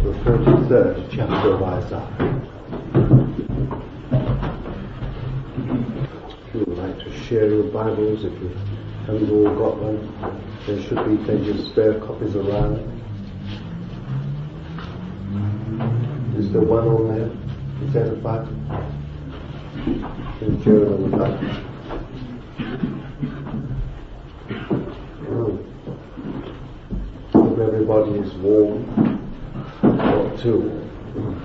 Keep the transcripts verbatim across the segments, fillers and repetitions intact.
the forty-third chapter of Isaiah. If you would like to share your Bibles, if you haven't all got one, there should be plenty of spare copies around. Is there one on there? Is that a button? Is Joe on the button? Everybody is warm, or too warm.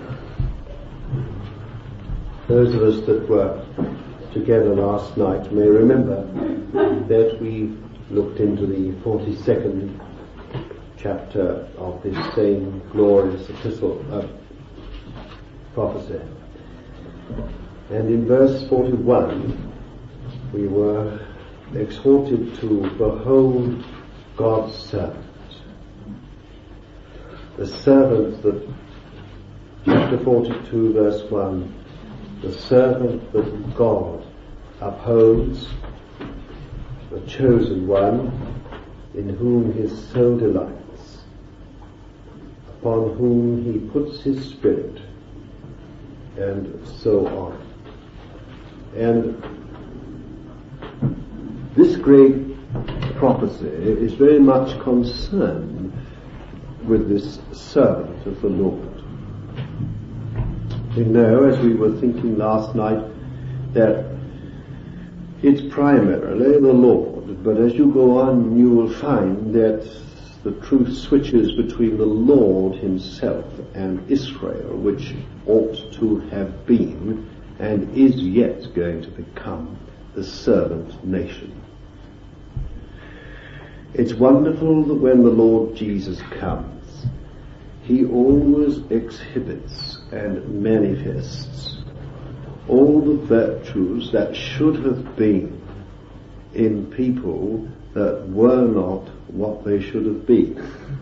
Those of us that were together last night may remember that we looked into the forty-second chapter of this same glorious epistle of prophecy. And in verse forty-one we were exhorted to behold God's servant. The servant that, chapter forty-two verse one, the servant that God upholds, the chosen one, in whom his soul delights, upon whom he puts his spirit, and so on. And this great prophecy is very much concerned with this servant of the Lord. We know, as we were thinking last night, that it's primarily the Lord, but as you go on you will find that the truth switches between the Lord himself and Israel, which ought to have been and is yet going to become the servant nation. It's wonderful that when the Lord Jesus comes, he always exhibits and manifests all the virtues that should have been in people that were not what they should have been.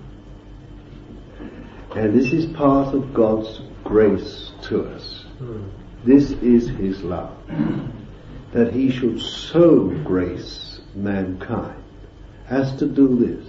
And this is part of God's grace to us. This is his love, that he should so grace mankind as to do this.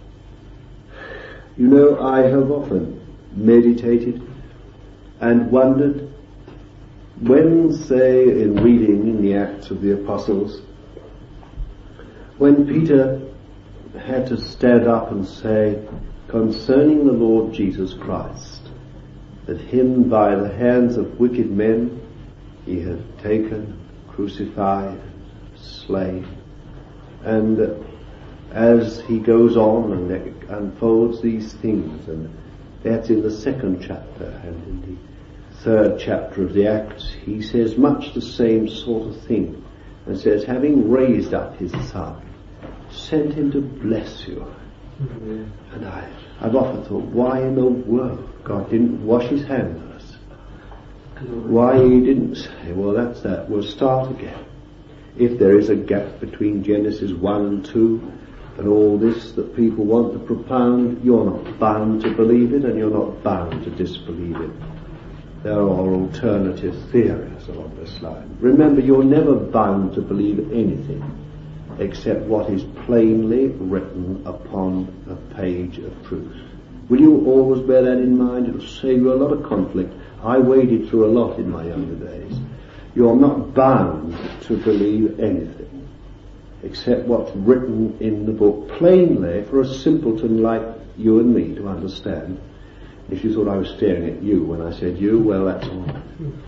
You know, I have often meditated and wondered when, say, in reading in the Acts of the Apostles, when Peter had to stand up and say concerning the Lord Jesus Christ, that him by the hands of wicked men he had taken, crucified, slain, and as he goes on and unfolds these things, and that's in the second chapter, and in the third chapter of the Acts, he says much the same sort of thing, and says, having raised up his son, sent him to bless you. Mm-hmm. And I, I've often thought, why in the world God didn't wash his hands on us? Why he didn't say, well, that's that, we'll start again. If there is a gap between Genesis one and two, and all this that people want to propound, you're not bound to believe it, and you're not bound to disbelieve it. There are alternative theories along this line. Remember, you're never bound to believe anything except what is plainly written upon a page of truth. Will you always bear that in mind? It'll save you a lot of conflict. I waded through a lot in my younger days. You're not bound to believe anything except what's written in the book plainly for a simpleton like you and me to understand. If you thought I was staring at you when I said you, well, that's all right.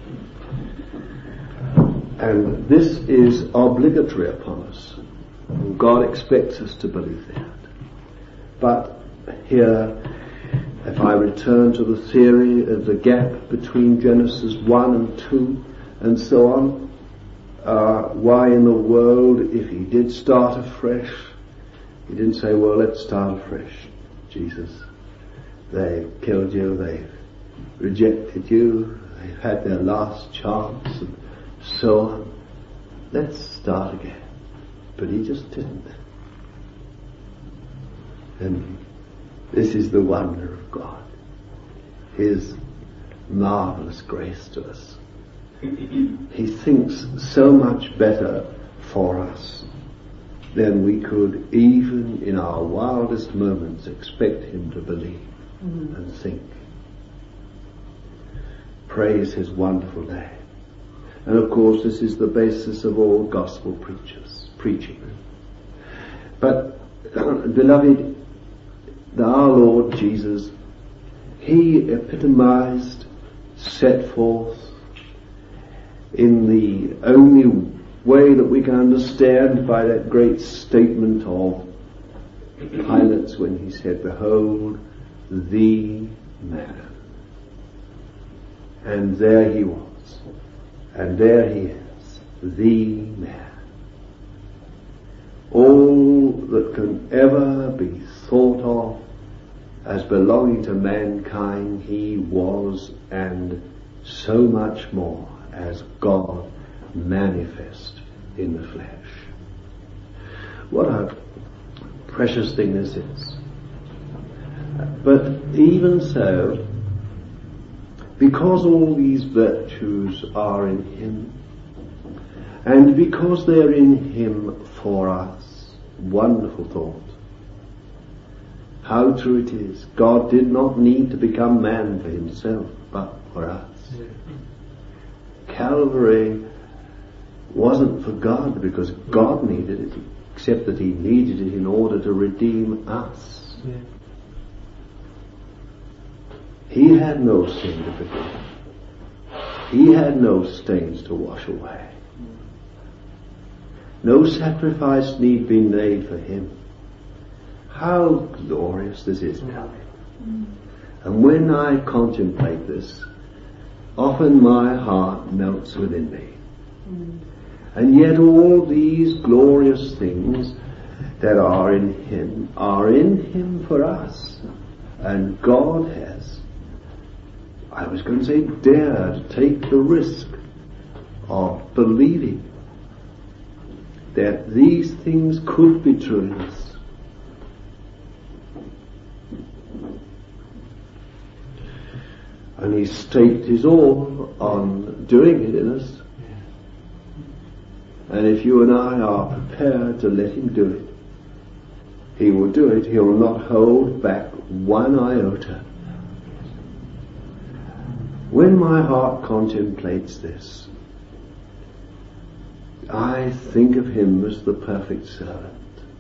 And this is obligatory upon us. God expects us to believe that. But here, if I return to the theory of the gap between Genesis one and two and so on, Uh, why in the world, if he did start afresh, he didn't say, well, let's start afresh, Jesus. They've killed you, they've rejected you, they've had their last chance, and so on. Let's start again. But he just didn't. And this is the wonder of God, his marvelous grace to us. He thinks so much better for us than we could, even in our wildest moments, expect him to believe mm-hmm. and think. praise his wonderful name. And of course this is the basis of all gospel preachers, preaching. But, uh, beloved, our Lord Jesus, he epitomized, set forth in the only way that we can understand by that great statement of Pilate when he said, "Behold, the man." And there he was. And there he is, the man. All that can ever be thought of as belonging to mankind, he was, and so much more as God manifest in the flesh. What a precious thing this is. But even so, because all these virtues are in him, and because they're in him for us, wonderful thought. How true it is. God did not need to become man for himself, but for us. Calvary wasn't for God because God needed it, except that he needed it in order to redeem us. Yeah. He had no sin to forgive. He had no stains to wash away. No sacrifice need be made for him. How glorious this is, beloved. Mm. And when I contemplate this, often my heart melts within me. Mm. And yet all these glorious things that are in him are in him for us. And God has, I was going to say, dared to take the risk of believing that these things could be true in us. And he staked his all on doing it in us. And if you and I are prepared to let him do it, he will do it. He will not hold back one iota. When my heart contemplates this, I think of him as the perfect servant.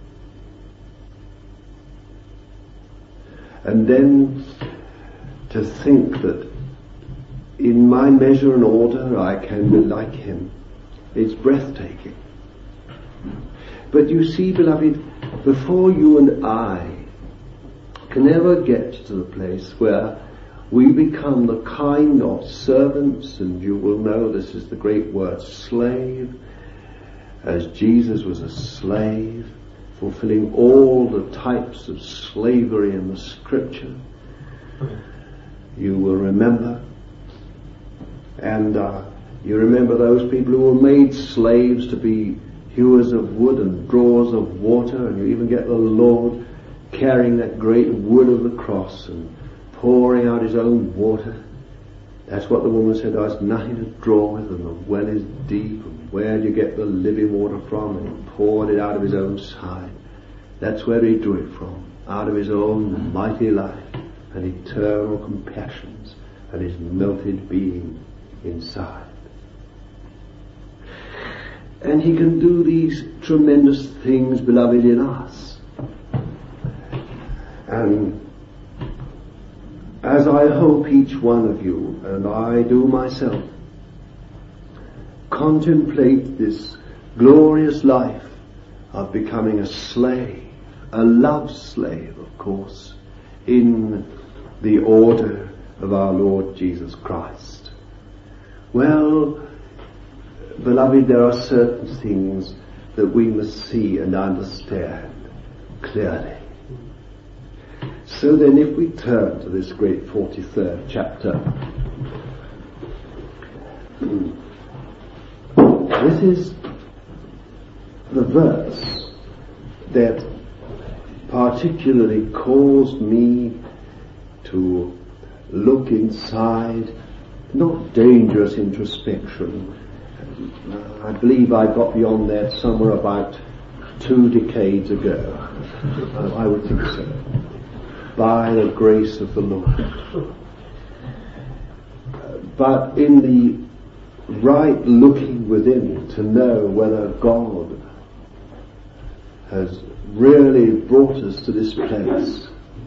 And then to think that in my measure and order I can be like him, it's breathtaking. But you see, beloved, before you and I can ever get to the place where we become the kind of servants, and you will know this is the great word slave, as Jesus was a slave, fulfilling all the types of slavery in the scripture. You will remember, and uh, you remember those people who were made slaves to be hewers of wood and drawers of water, and you even get the Lord carrying that great wood of the cross and pouring out his own water. That's what the woman said, "Oh, it's nothing to draw with, and the well is deep, and where do you get the living water from?" And he poured it out of his own side. That's where he drew it from, out of his own mighty life and eternal compassions and his melted being inside. And he can do these tremendous things, beloved, in us. And as I hope each one of you, and I do myself, contemplate this glorious life of becoming a slave, a love slave, of course, in the order of our Lord Jesus Christ. Well, beloved, there are certain things that we must see and understand clearly. So then, if we turn to this great forty-third chapter, this is the verse that particularly caused me to look inside, not dangerous introspection. I believe I got beyond that somewhere about two decades ago. I would think so. By the grace of the Lord. but in the right looking within to know whether God has really brought us to this place.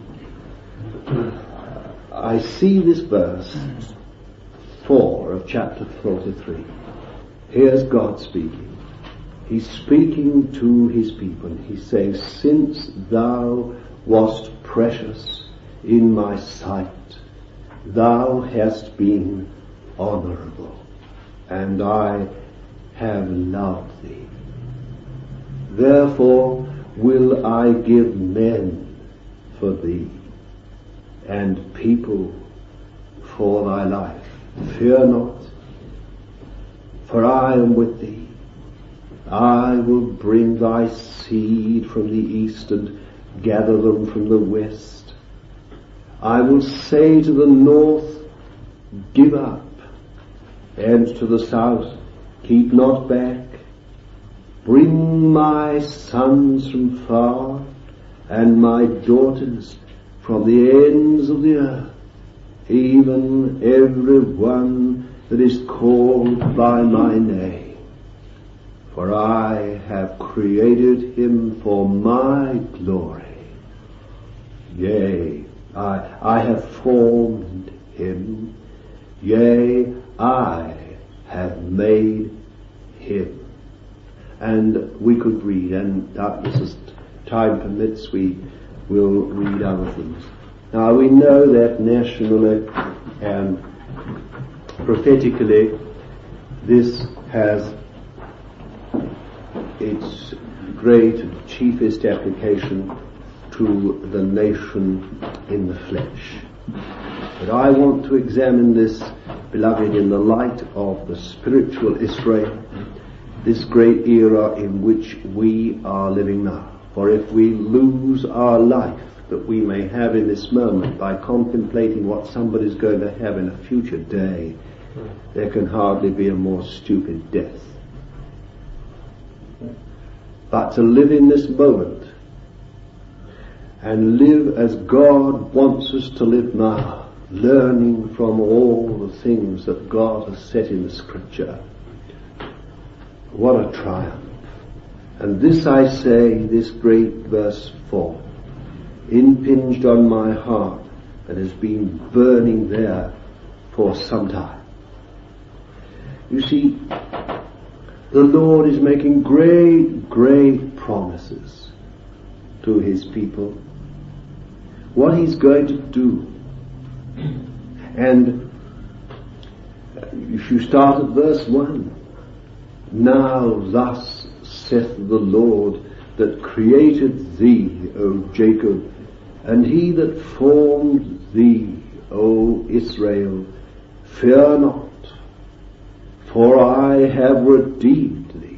I see this verse four of chapter forty-three. Here's God speaking. He's speaking to his people. He says, since thou wast precious in my sight, thou hast been honorable, and I have loved thee. Therefore will I give men for thee, and people for thy life. Fear not, for I am with thee. I will bring thy seed from the east and gather them from the west. I will say to the north, give up, and to the south, keep not back. Bring my sons from far, and my daughters from the ends of the earth, even every one that is called by my name. For I have created him for my glory. Yea, I, I have formed him. Yea, I have made him. And we could read, and doubtless as time permits, we will read other things. Now we know that nationally and prophetically this has its great and chiefest application to the nation in the flesh. But I want to examine this, beloved, in the light of the spiritual Israel, this great era in which we are living now. For if we lose our life that we may have in this moment by contemplating what somebody's going to have in a future day, there can hardly be a more stupid death. But to live in this moment and live as God wants us to live now, learning from all the things that God has set in the Scripture, what a triumph. And this I say, this great verse four, impinged on my heart and has been burning there for some time. You see, the Lord is making great, great promises to his people. What he's going to do. And if you start at verse one, now thus saith the Lord that created thee, O Jacob, and he that formed thee, O Israel, fear not, for I have redeemed thee.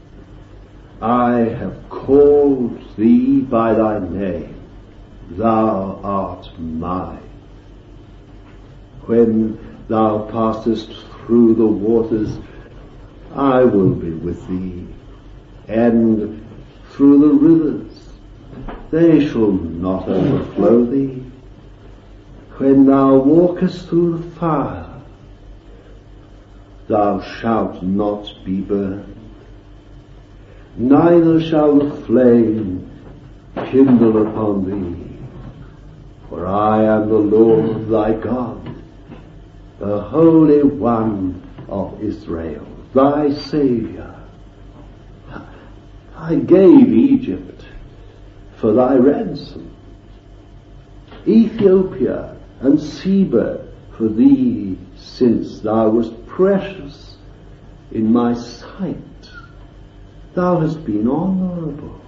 I have called thee by thy name. Thou art mine. When thou passest through the waters, I will be with thee, and through the rivers, they shall not overflow thee. When thou walkest through the fire, thou shalt not be burned, neither shall the flame kindle upon thee. For I am the Lord thy God, the Holy One of Israel, thy Saviour. I gave Egypt for thy ransom, Ethiopia and Seba for thee, since thou wast precious in my sight. Thou hast been honorable.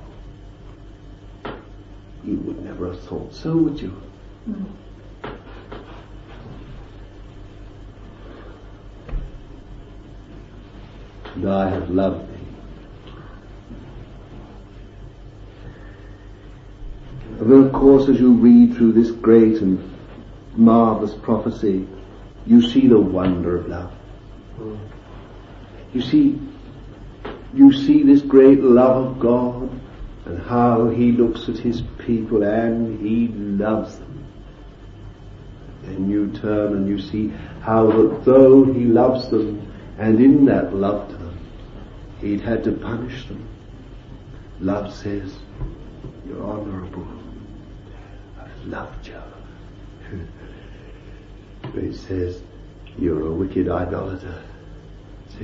You would never have thought so, would you? Mm. And I have loved thee. And of course, as you read through this great and marvelous prophecy, you see the wonder of love. Mm. You see, you see this great love of God and how he looks at his people and he loves them. Then you turn and you see how that though he loves them, and in that love to them, he'd had to punish them. Love says, you're honourable. I've loved you. But it says, you're a wicked idolater. See?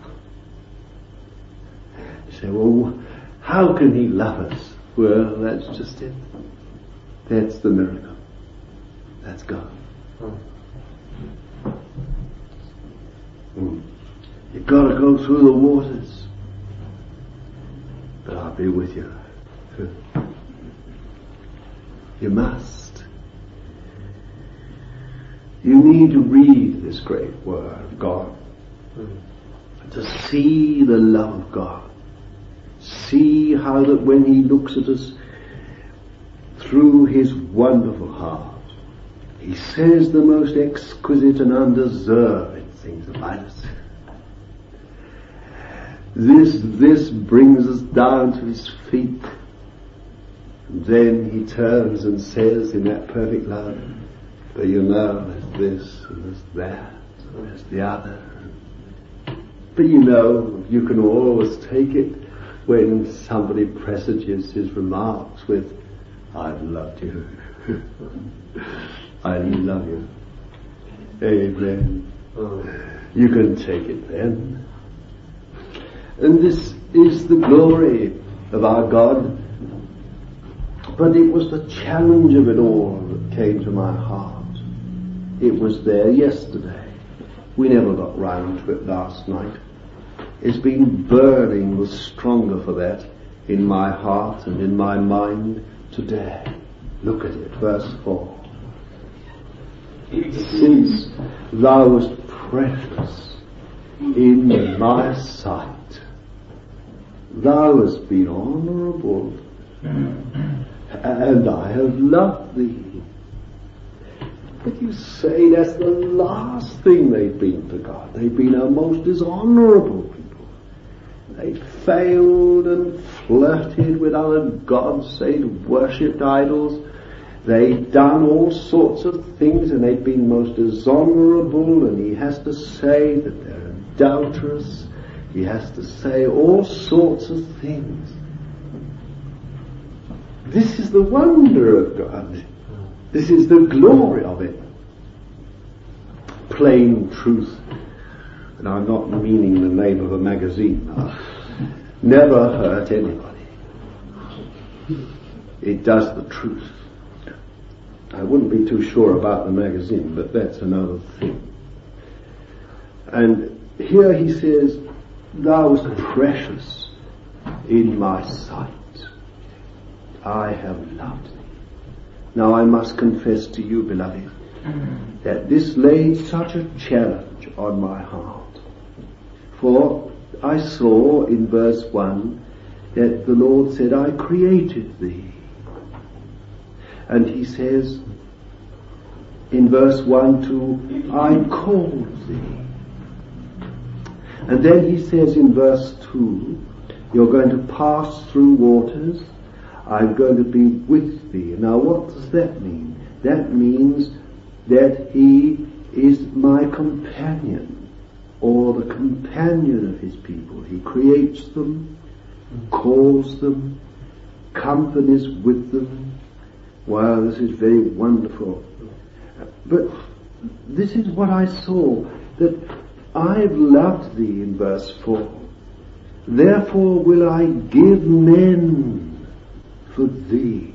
You say, well, how can he love us? Well, that's just it. That's the miracle. That's God. Mm. You've got to go through the waters. But I'll be with you. You must. You need to read this great word of God. Mm. To see the love of God. See how that when he looks at us through his wonderful heart, he says the most exquisite and undeserving things about us. This, this brings us down to his feet. And then he turns and says in that perfect love, but you know, there's this and there's that and there's the other. But you know, you can always take it when somebody presages his remarks with, I've loved you. I love you. Amen. Oh. You can take it then. And this is the glory of our God. But it was the challenge of it all that came to my heart. It was there yesterday. We never got round to it last night. It's been burning the stronger for that in my heart and in my mind today. Look at it, verse four. Since thou wast precious in my sight, thou hast been honourable, and I have loved thee. But you say that's the last thing they've been to God. They've been our most dishonourable people. They failed and flirted with other gods. They'd worshipped idols. They'd done all sorts of things, and they'd been most dishonourable, and he has to say that they're adulterous. He has to say all sorts of things. This is the wonder of God. This is the glory of it. Plain truth. And I'm not meaning the name of a magazine. Never hurt anybody. It does the truth. I wouldn't be too sure about the magazine, but that's another thing. And here he says, thou wast precious in my sight. I have loved thee. Now I must confess to you, beloved, that this laid such a challenge on my heart. For I saw in verse one that the Lord said, I created thee. And he says in verse one, two, I called thee. And then he says in verse two, you're going to pass through waters. I'm going to be with thee. Now what does that mean? That means that he is my companion, or the companion of his people. He creates them, calls them, companies with them. Wow, this is very wonderful. But this is what I saw, that I've loved thee in verse four. Therefore will I give men for thee,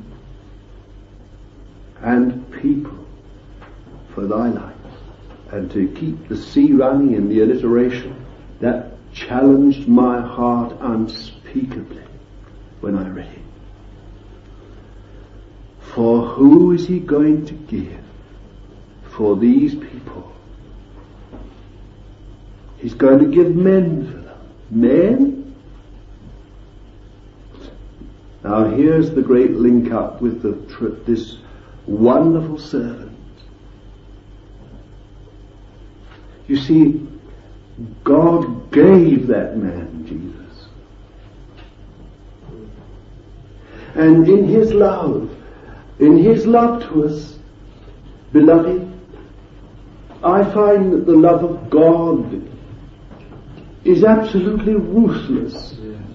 and people for thy life. And to keep the sea running in the alliteration, that challenged my heart unspeakably when I read it. For who is he going to give for these people? He's going to give men for them. Men? Now here's the great link up with the tr- this wonderful servant. You see, God gave that man Jesus. And in his love, in his love to us, Beloved, I find that the love of God is absolutely ruthless.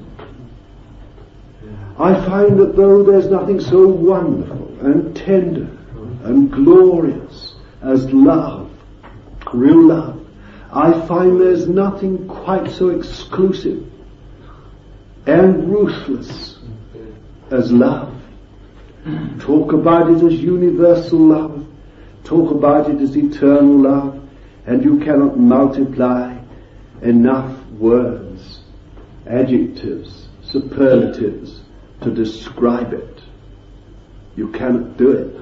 I find that though there's nothing so wonderful and tender and glorious as love, real love, I find there's nothing quite so exclusive and ruthless as love. Talk about it as universal love. Talk about it as eternal love. And you cannot multiply enough words, adjectives, superlatives to describe it. You cannot do it.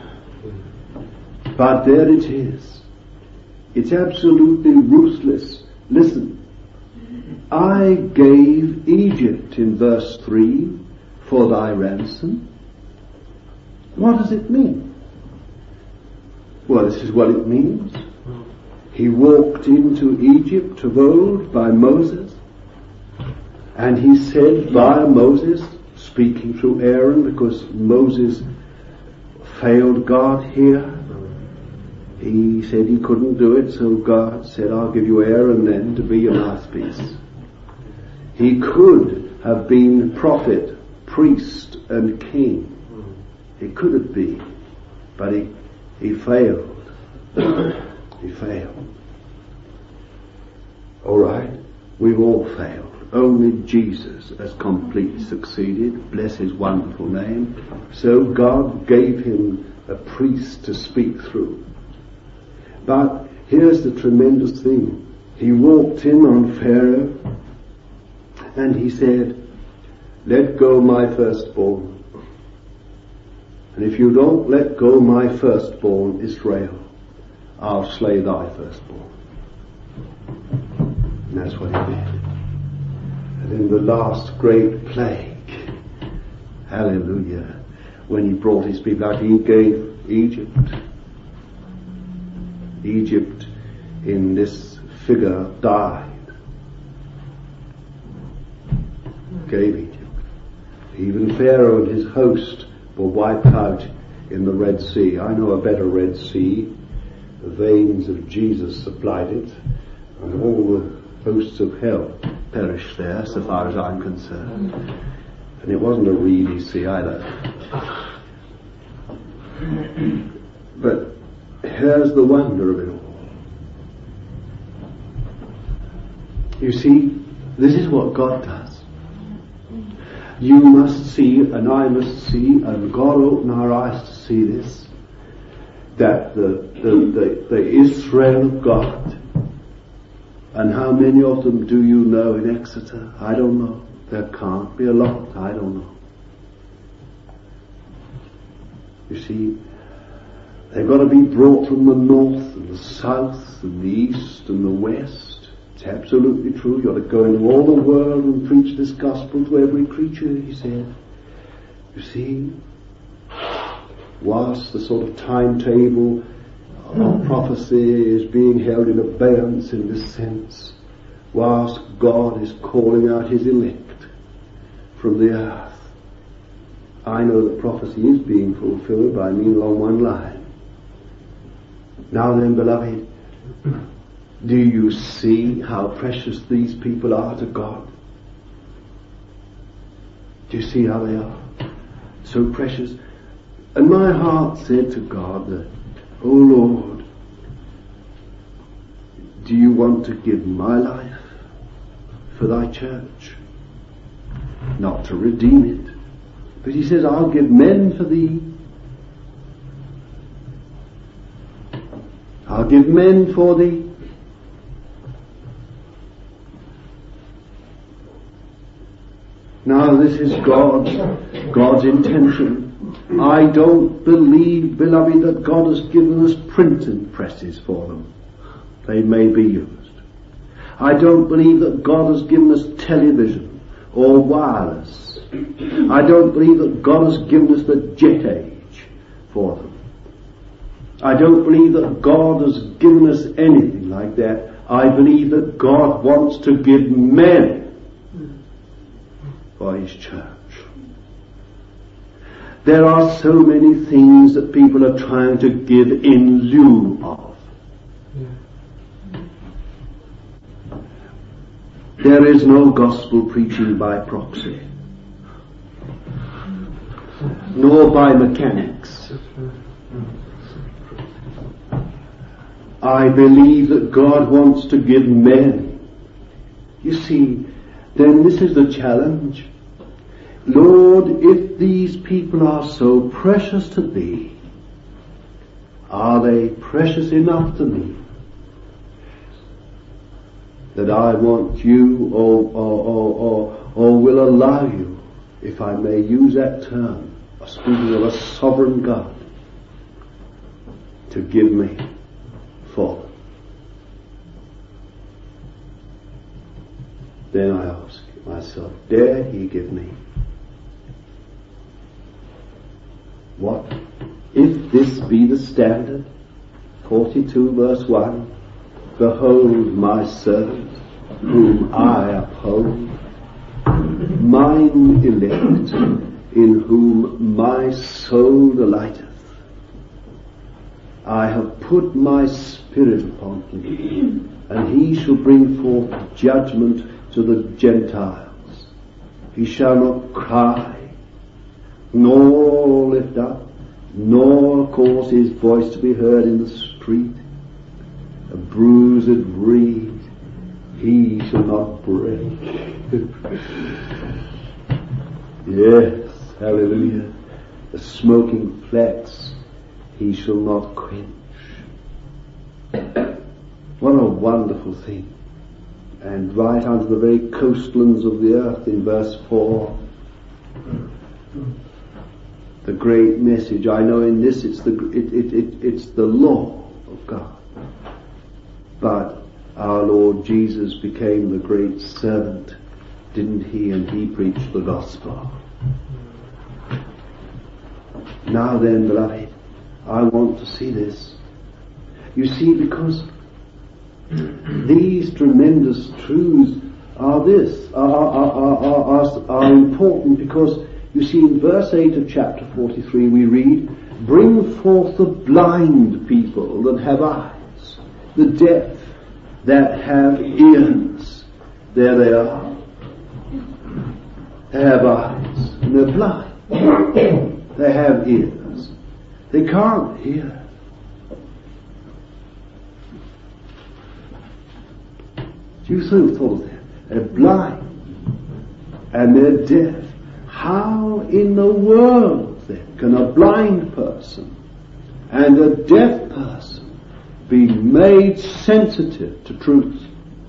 But there it is. It's absolutely ruthless. Listen. I gave Egypt in verse three for thy ransom. What does it mean? Well, this is what it means. He walked into Egypt of old by Moses, and he said via Moses, speaking through Aaron, because Moses failed God here. He said he couldn't do it, so God said, I'll give you Aaron then to be your mouthpiece. He could have been prophet, priest, and king. He could have been, but he, he failed. He failed. All right, we've all failed. Only Jesus has completely succeeded. Bless his wonderful name. So God gave him a priest to speak through. But here's the tremendous thing. He walked in on Pharaoh and he said, let go my firstborn. And if you don't let go my firstborn, Israel, I'll slay thy firstborn. And that's what he did. And in the last great plague, hallelujah, when he brought his people out, he gave Egypt. Egypt in this figure died. Gave Egypt. Even Pharaoh and his host were wiped out in the Red Sea. I know a better Red Sea. The veins of Jesus supplied it, and all the hosts of hell perished there, so far as I'm concerned. And it wasn't a reedy sea either. But here's the wonder of it all. You see, this is what God does. You must see, and I must see, and God open our eyes to see this, that the, the, the, the Israel of God, and how many of them do you know in Exeter? I don't know. There can't be a lot. I don't know. You see, they've got to be brought from the north and the south and the east and the west. It's absolutely true. You've got to go into all the world and preach this gospel to every creature, he said. You see, whilst the sort of timetable of prophecy is being held in abeyance in this sense, whilst God is calling out his elect from the earth, I know that prophecy is being fulfilled, but I mean along one line. Now then, beloved, do you see how precious these people are to God? Do you see how they are? So precious. And my heart said to God that, oh Lord, do you want to give my life for thy church? Not to redeem it. But he says, I'll give men for thee. I'll give men for thee. Now this is God's, God's intention. I don't believe, beloved, that God has given us printing presses for them. They may be used. I don't believe that God has given us television or wireless. I don't believe that God has given us the jet age for them. I don't believe that God has given us anything like that. I believe that God wants to give men for his church. There are so many things that people are trying to give in lieu of. There is no gospel preaching by proxy, nor by mechanics. I believe that God wants to give men. You see, then this is the challenge. Lord, if these people are so precious to Thee, are they precious enough to me that I want You, or, or, or, or, or will allow You, if I may use that term, speaking of a sovereign God, to give me for them? Then I ask myself, dare He give me? What if this be the standard? forty-two verse one, behold my servant, whom I uphold, mine elect, in whom my soul delighteth. I have put my spirit upon him, and he shall bring forth judgment to the Gentiles. He shall not cry, nor lift up, nor cause his voice to be heard in the street. A bruised reed he shall not break. Yes, hallelujah. The smoking flax he shall not quench. What a wonderful thing. And right unto the very coastlands of the earth in verse four, the great message. I know in this it's the it, it, it, it's the law of God, but our Lord Jesus became the great servant, didn't He? And He preached the gospel. Now then, beloved, I want to see this. You see, because these tremendous truths are this, are, are, are, are, are, are important, because you see in verse eight of chapter forty-three we read, bring forth the blind people that have eyes, the deaf that have ears. There they are. They have eyes and they're blind. They have ears. They can't hear. You so thought of that. They're blind and they're deaf. How in the world then can a blind person and a deaf person be made sensitive to truth?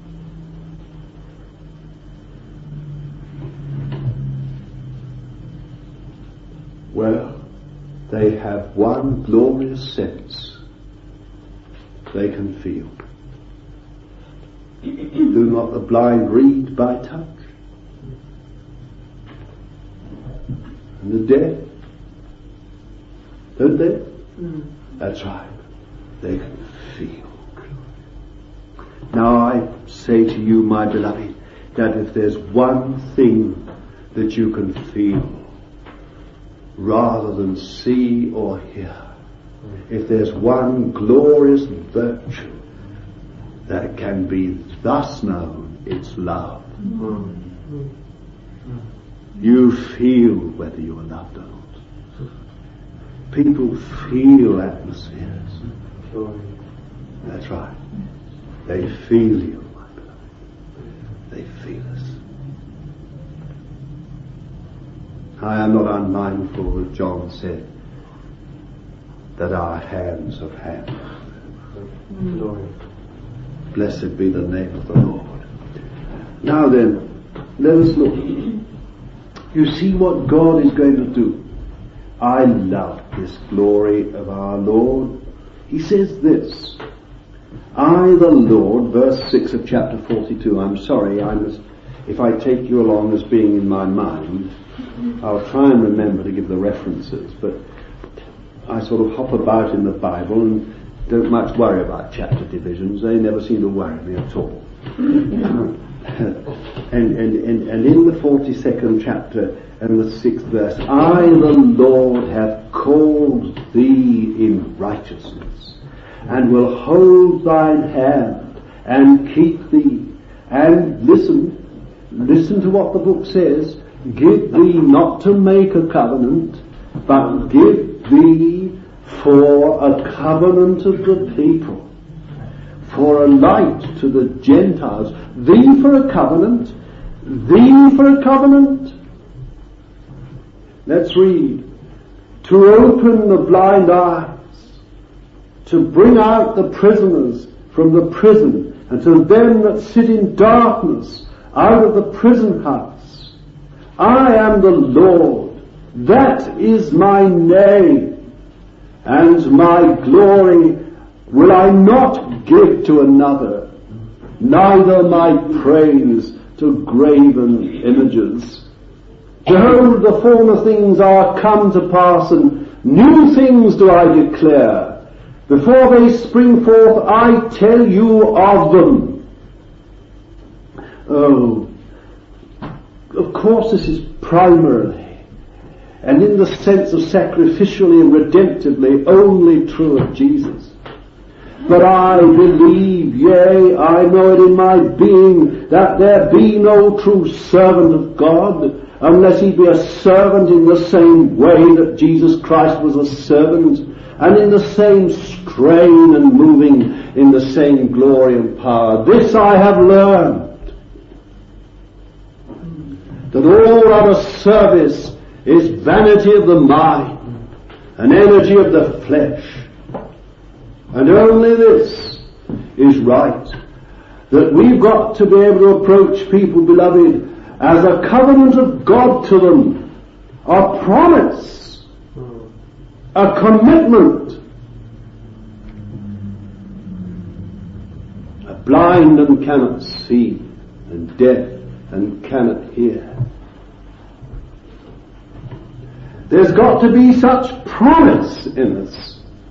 Well, they have one glorious sense. They can feel. Do not the blind read by touch? And the deaf? Don't they? Mm. That's right. They can feel. Now I say to you, my beloved, that if there's one thing that you can feel rather than see or hear, if there's one glorious virtue that can be thus known, it's love. Mm. You feel whether you are loved or not. People feel atmospheres. That's right. They feel you, my beloved. They feel us. I am not unmindful that John said that our hands have hands. Mm. Blessed be the name of the Lord. Now then, let us look. You see what God is going to do. I love this glory of our Lord. He says this, I the Lord, verse six of chapter forty-two. I'm sorry, I must, if I take you along as being in my mind, I'll try and remember to give the references, but I sort of hop about in the Bible and don't much worry about chapter divisions. They never seem to worry me at all. and, and, and, and in the forty-second chapter and the sixth verse, I, the Lord, have called thee in righteousness, and will hold thine hand, and keep thee. And listen, listen to what the book says, give thee not to make a covenant, but give thee for a covenant of the people, for a light to the Gentiles. Thee for a covenant, thee for a covenant. Let's read. To open the blind eyes, to bring out the prisoners from the prison, and to them that sit in darkness out of the prison house. I am the Lord, that is my name, and my glory will I not give to another, neither my praise to graven images. Behold, the former things are come to pass, and new things do I declare. Before they spring forth, I tell you of them. Oh, of course this is primarily, and in the sense of sacrificially and redemptively, only true of Jesus. But I believe, yea, I know it in my being, that there be no true servant of God, unless he be a servant in the same way that Jesus Christ was a servant, and in the same strain and moving in the same glory and power. This I have learned, that all other service is vanity of the mind, and energy of the flesh. And only this is right, that we've got to be able to approach people, beloved, as a covenant of God to them, a promise, a commitment. A blind and cannot see, and deaf and cannot hear. There's got to be such promise in us.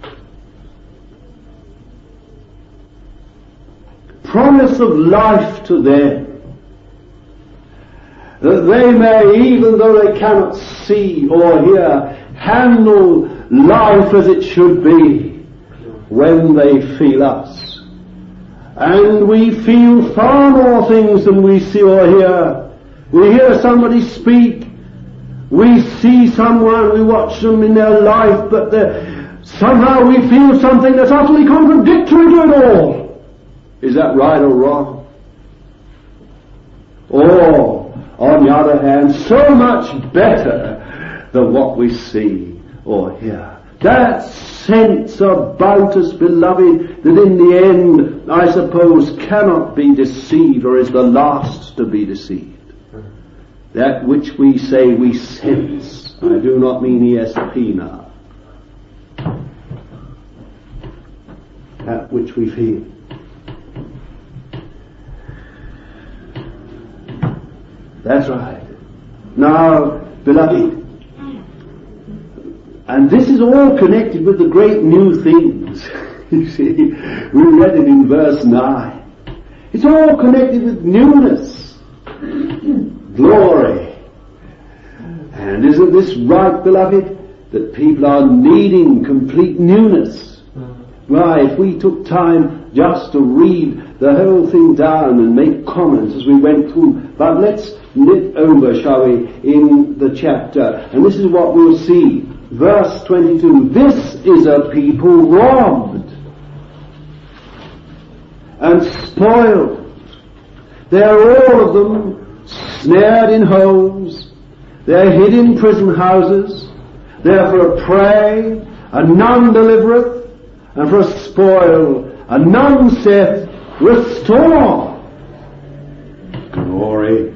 Promise of life to them, that they may, even though they cannot see or hear, handle life as it should be when they feel us. And we feel far more things than we see or hear. We hear somebody speak, we see someone, we watch them in their life, but somehow we feel something that's utterly contradictory to it all. Is that right or wrong? Or, on the other hand, so much better than what we see or hear. That sense about us, beloved, that in the end, I suppose, cannot be deceived, or is the last to be deceived. That which we say we sense. I do not mean E S P now. That which we feel. That's right. Now, beloved, and this is all connected with the great new things. You see, we read it in verse nine. It's all connected with newness, glory. And isn't this right, beloved, that people are needing complete newness? Why, if we took time just to read the whole thing down and make comments as we went through, but let's nip over, shall we, in the chapter, and this is what we'll see. Verse twenty-two, this is a people robbed and spoiled. They're all of them snared in holes. They're hid in prison houses. They're for a prey, and none delivereth, and for a spoil, and none saith, restore. Glory.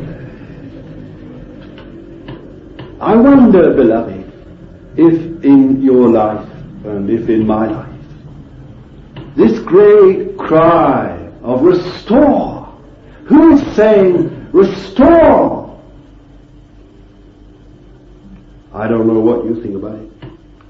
I wonder, beloved, if in your life, and if in my life, this great cry of restore, who is saying restore? I don't know what you think about it.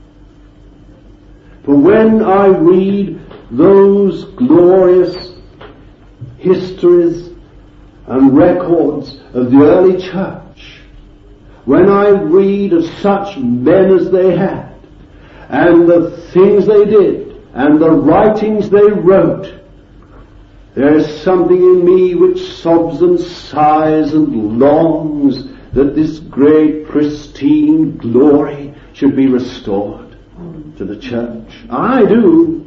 But when I read those glorious histories and records of the early church, when I read of such men as they had, and the things they did, and the writings they wrote, there is something in me which sobs and sighs and longs that this great pristine glory should be restored to the church. I do.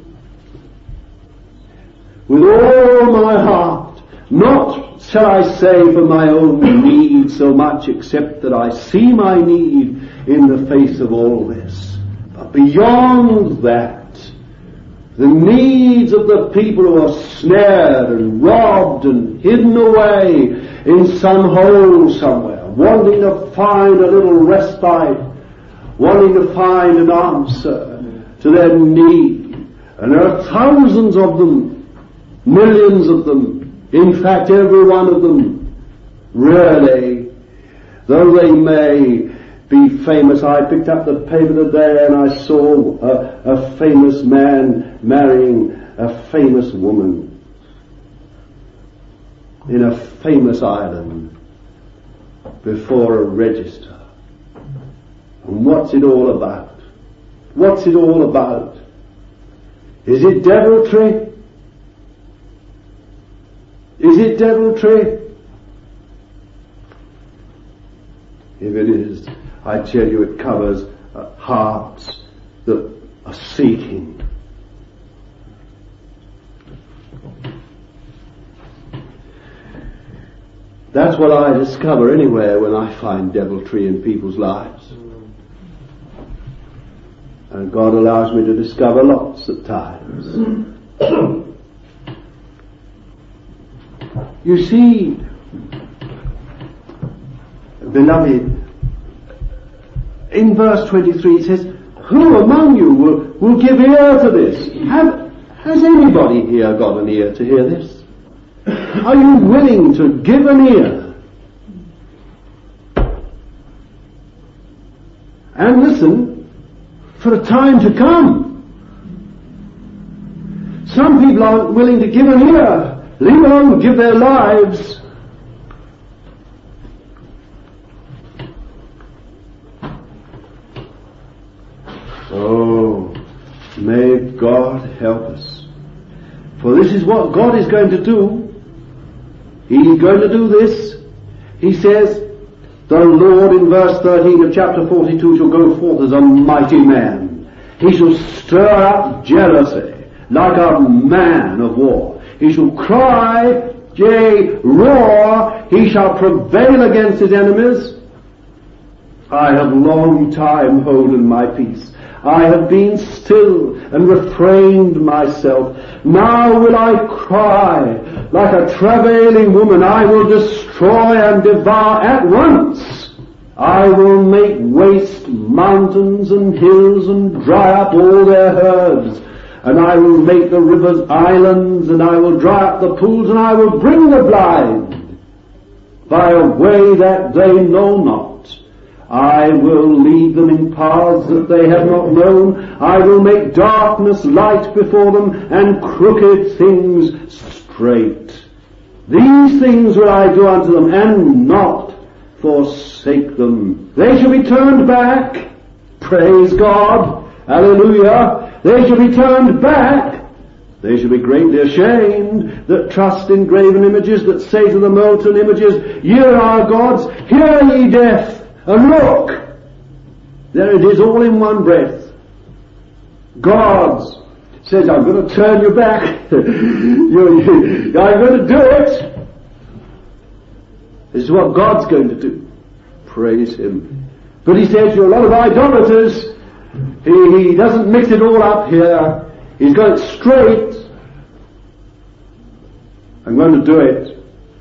With all my heart. Not, shall I say, for my own need so much, except that I see my need in the face of all this. But beyond that, the needs of the people who are snared and robbed and hidden away in some hole somewhere, wanting to find a little respite, wanting to find an answer to their need. And there are thousands of them, millions of them, in fact every one of them, really, though they may be famous. I picked up the paper today and I saw a, a famous man marrying a famous woman in a famous island before a register. And what's it all about? What's it all about? Is it deviltry? Is it deviltry? If it is, I tell you it covers uh, hearts that are seeking. That's what I discover anywhere when I find deviltry in people's lives. And God allows me to discover lots at times. You see, beloved, in verse twenty-three it says, who among you will, will give ear to this? Have, has anybody here got an ear to hear this? Are you willing to give an ear? And listen for a time to come. Some people aren't willing to give an ear, leave alone give their lives. Oh, may God help us. For this is what God is going to do. He's going to do this. He says, the Lord in verse thirteen of chapter forty-two shall go forth as a mighty man. He shall stir up jealousy like a man of war. He shall cry, yea, roar. He shall prevail against his enemies. I have long time holden my peace. I have been still and refrained myself. Now will I cry like a travailing woman. I will destroy and devour at once. I will make waste mountains and hills and dry up all their herds. And I will make the rivers islands, and I will dry up the pools, and I will bring the blind by a way that they know not. I will lead them in paths that they have not known. I will make darkness light before them, and crooked things straight. These things will I do unto them, and not forsake them. They shall be turned back. Praise God. Hallelujah. They shall be turned back. They shall be greatly ashamed that trust in graven images, that say to the molten images, ye are gods, hear ye deaf. And look, there it is all in one breath. God says, I'm going to turn you back. you, you, I'm going to do it. This is what God's going to do. Praise Him. But He says, you're a lot of idolaters. He, he doesn't mix it all up here. He's got it straight. I'm going to do it.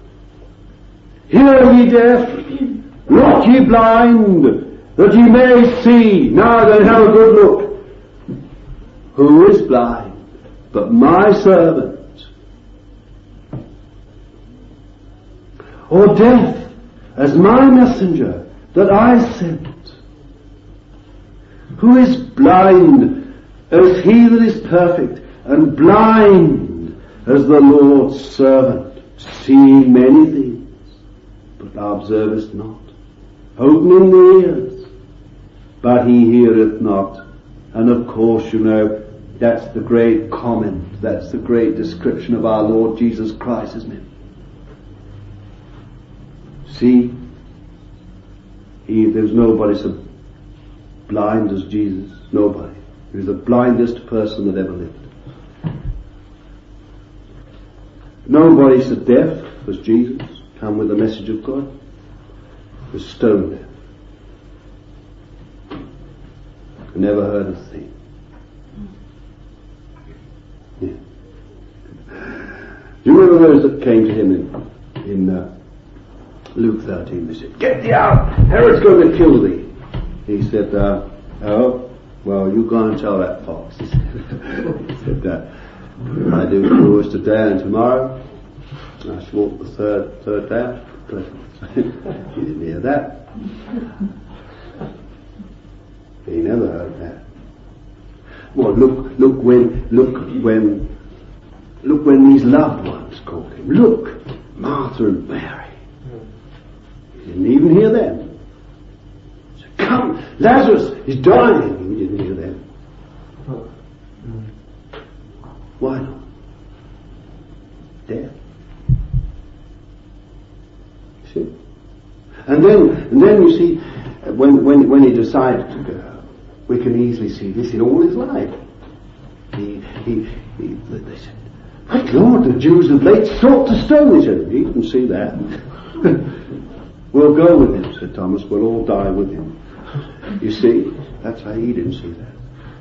Hear ye deaf. Look ye blind, that ye may see. Now then, have a good look. Who is blind but my servant? Or deaf as my messenger that I sent? Who is blind as he that is perfect, and blind as the Lord's servant, seeing many things? but thou observest not. Opening the ears, but he heareth not. And of course, you know, that's the great comment, that's the great description of our Lord Jesus Christ, isn't it? See, he, there's nobody so blind as Jesus. Nobody. He was the blindest person that ever lived. Nobody so deaf as Jesus, come with the message of God. He was stone deaf. Never heard a thing. Yeah. Do you remember those that came to him in, in uh, Luke thirteen? They said, "Get thee out! Herod's going to kill thee." He said, uh, "Oh, well, you go and tell that fox." He said, he said uh, "I do cures today and tomorrow. I shall walk the third third day." You didn't hear that. He never heard that. Well, look, look when, look when, look when these loved ones called him. Look, Martha and Mary. He didn't even hear them. He said, "Come, Lazarus is dying." He didn't hear them. Why not? Death. See? And then, and then you see, when when when he decided to go, we can easily see this in all his life. He, he, he, they said, "My Lord, the Jews have late sought to stone each other." He didn't see that. "We'll go with him," said Thomas. "We'll all die with him." You see, that's how he didn't see that.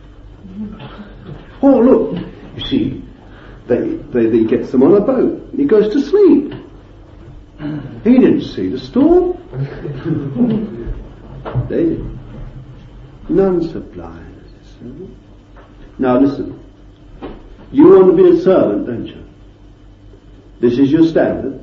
Oh, look, you see, they, they, they gets them on a boat. And he goes to sleep. He didn't see the storm. They did. None so blind as this servant. Now listen. You want to be a servant, don't you? This is your standard.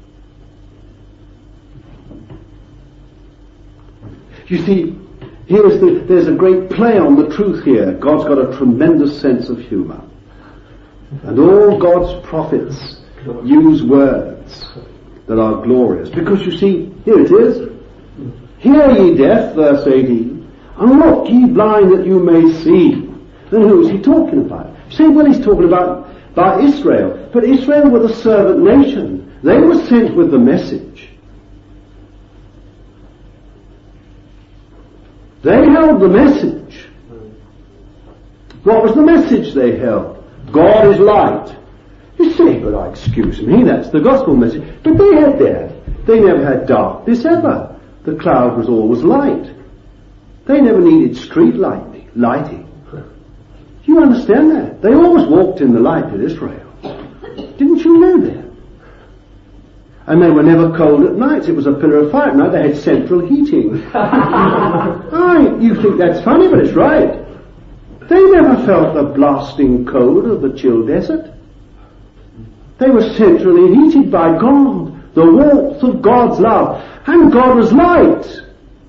You see, here's the, there's a great play on the truth here. God's got a tremendous sense of humour. And all God's prophets use words that are glorious. Because you see, here it is. "Hear ye deaf," verse eighteen, "and look ye blind that you may see." Then who is he talking about? You say, well, he's talking about, about Israel. But Israel were the servant nation. They were sent with the message. They held the message. What was the message they held? God is light. You say, but I excuse me, that's the gospel message. But they had that. They never had darkness ever. The cloud was always light. They never needed street lighting. lighting. You understand that? They always walked in the light at Israel. Didn't you know that? And they were never cold at night. It was a pillar of fire at night. They had central heating. Aye, you think that's funny, but it's right. They never felt the blasting cold of the chill desert. They were centrally heated by God, the warmth of God's love. And God was light.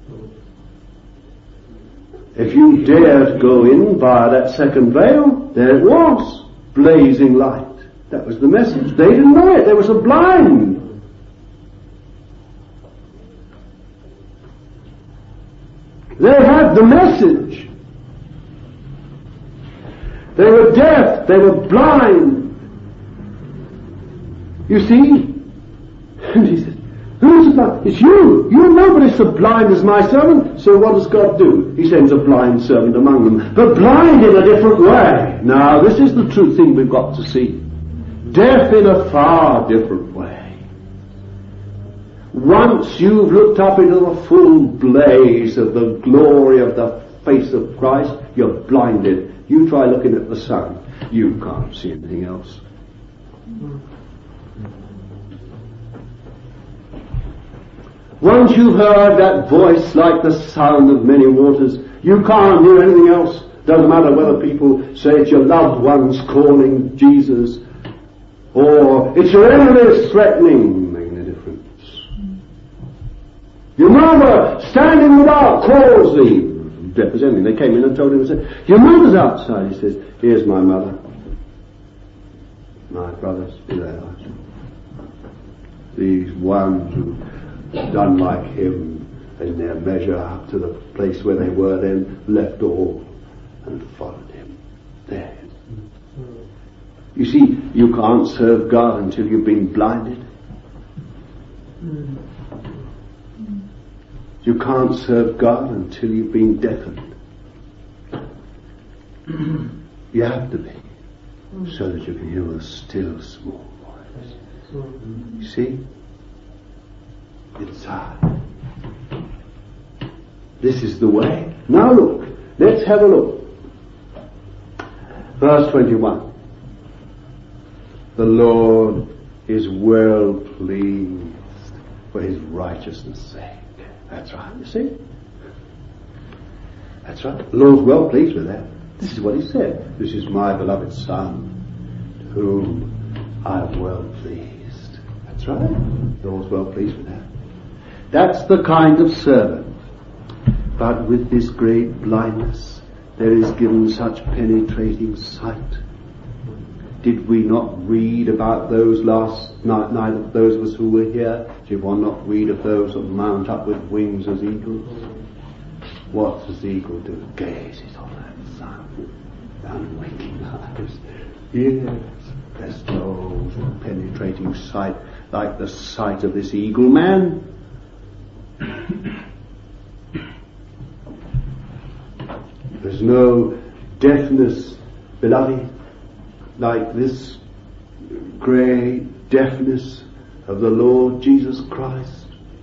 If you dared go in via that second veil, there it was, blazing light. That was the message. They didn't know it. They were so blind. They had the message. They were deaf. They were blind. You see? And he said, "Who's the blind? It's you. You're nobody so blind as my servant." So what does God do? He sends a blind servant among them. But blind in a different way. Now, this is the true thing we've got to see. Deaf in a far different way. Once you've looked up into the full blaze of the glory of the face of Christ, you're blinded. You try looking at the sun. You can't see anything else. Once you've heard that voice like the sound of many waters, you can't hear anything else. Doesn't matter whether people say it's your loved ones calling Jesus, or it's your enemies threatening, making a difference. Your mother standing without calls thee, representing. They came in and told him, said, "Your mother's outside." He says, "Here's my mother. My brothers, be they. These ones who done like him in their measure up to the place where they were, then left all and followed him. There. You see, you can't serve God until you've been blinded. You can't serve God until you've been deafened. You have to be, so that you can hear a still small voice. You see? It's hard. This is the way. Now look, let's have a look. Verse twenty-one. The Lord is well pleased for his righteousness' sake. That's right, you see? That's right. The Lord's well pleased with that. This is what he said. This is my beloved Son, to whom I am well pleased. That's right. The Lord's well pleased with that. That's the kind of servant. But with this great blindness, there is given such penetrating sight. Did we not read about those last night, night of those of us who were here? Did one not read of those that mount up with wings as eagles? What does the eagle do? Gazes on that sun, unwinking eyes. Yes, there's no penetrating sight like the sight of this eagle man. There's no deafness, beloved, like this great deafness of the Lord Jesus Christ.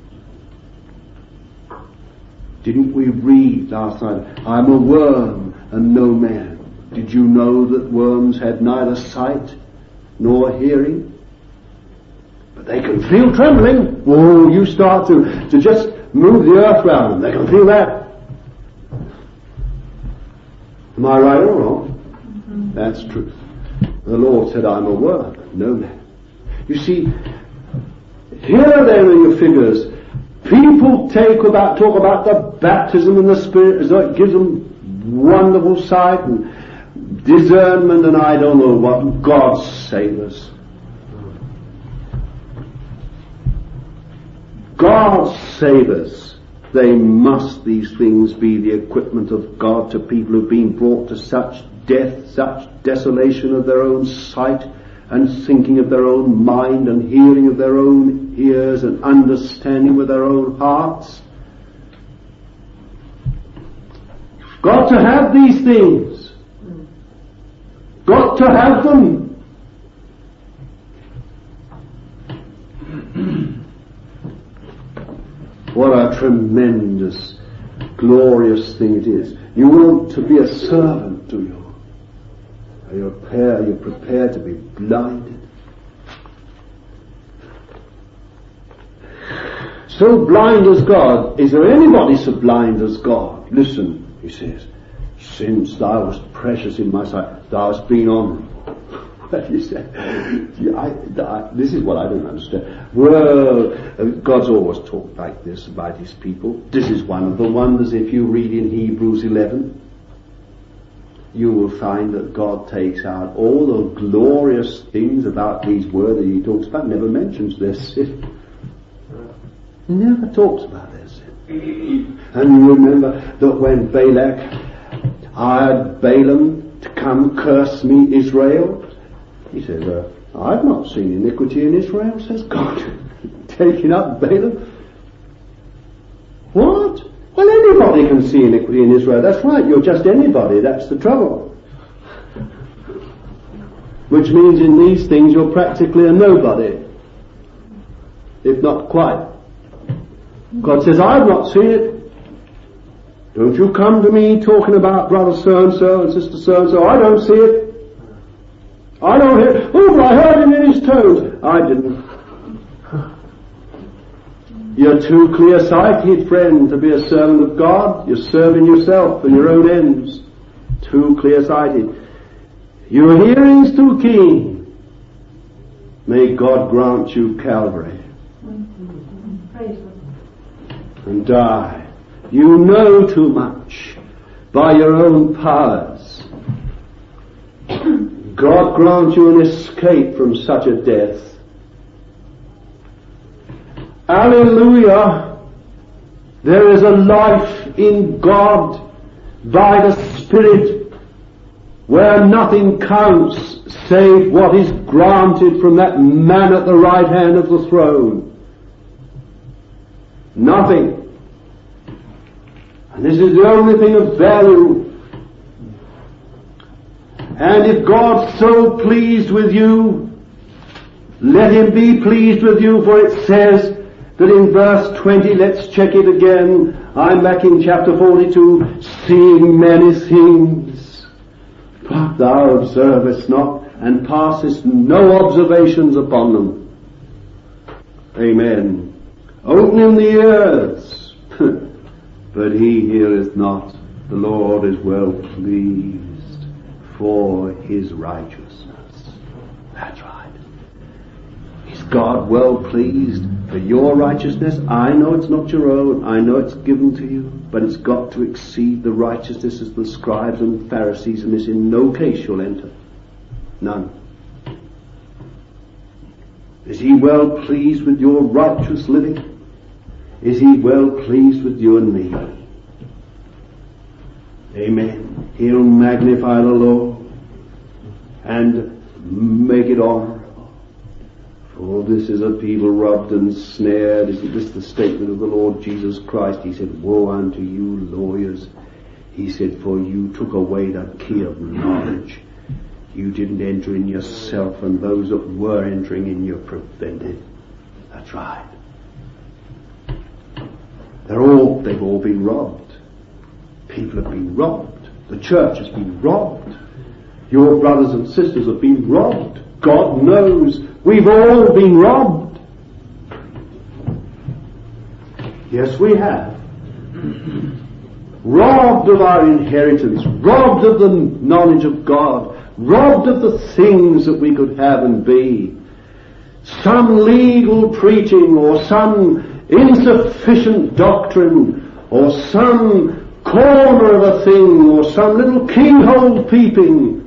Didn't we read last night, I'm a worm and no man. Did you know that worms had neither sight nor hearing? But they can feel trembling. Whoa, you start to, to just move the earth around them. They can feel that. Am I right or wrong? Mm-hmm. That's truth. The Lord said, I'm a worm, no man. You see, here then are your figures. People take about, talk about the baptism in the Spirit as though it gives them wonderful sight and discernment and I don't know what. God save us. God save us. They must, these things, be the equipment of God to people who've been brought to such death, such desolation of their own sight and thinking of their own mind and hearing of their own ears and understanding with their own hearts. Got to have these things. Got to have them. What a tremendous, glorious thing it is. You want to be a servant, do you? You're prepared, you're prepared to be blinded. So blind as God. Is there anybody so blind as God? Listen, he says, since thou wast precious in my sight, thou hast been honourable. What you say? I, I, this is what I don't understand. Well, uh, God's always talked like this about his people. This is one of the wonders. If you read in Hebrews eleven, you will find that God takes out all the glorious things about these words that he talks about, never mentions their sin. He never talks about their sin. And you remember that when Balak hired Balaam to come curse me, Israel, he says, uh, I've not seen iniquity in Israel, says God. Taking up Balaam. What? Well, anybody can see iniquity in Israel. That's right, you're just anybody. That's the trouble. Which means in these things you're practically a nobody. If not quite. God says, I've not seen it. Don't you come to me talking about brother so-and-so and sister so-and-so. I don't see it. I don't hear it. Oh, but I heard him in his tones. I didn't. You're too clear-sighted, friend, to be a servant of God. You're serving yourself and your own ends. Too clear-sighted. Your hearing's too keen. May God grant you Calvary. And die. You know too much by your own powers. God grant you an escape from such a death. Hallelujah! There is a life in God by the Spirit where nothing counts save what is granted from that man at the right hand of the throne. Nothing. And this is the only thing of value. And if God's so pleased with you, let Him be pleased with you, for it says that in verse twenty, let's check it again. I'm back in chapter forty-two, seeing many things, but thou observest not, and passest no observations upon them. Amen. Opening the ears, but he heareth not. The Lord is well pleased for his righteousness. That's right. Is God well pleased for your righteousness? I know it's not your own. I know it's given to you, but it's got to exceed the righteousness of the scribes and Pharisees, and this in no case you'll enter. None. Is he well pleased with your righteous living? Is he well pleased with you and me? Amen. He'll magnify the Lord and make it honorable. For this is a people robbed and snared. Isn't this the statement of the Lord Jesus Christ? He said, woe unto you lawyers. He said, for you took away the key of knowledge. You didn't enter in yourself, and those that were entering in you prevented. That's right. They're all, they've all been robbed. People have been robbed. The church has been robbed. Your brothers and sisters have been robbed. God knows we've all been robbed. Yes, we have. Robbed of our inheritance, robbed of the knowledge of God, robbed of the things that we could have and be. Some legal preaching, or some insufficient doctrine, or some corner of a thing, or some little keyhole peeping,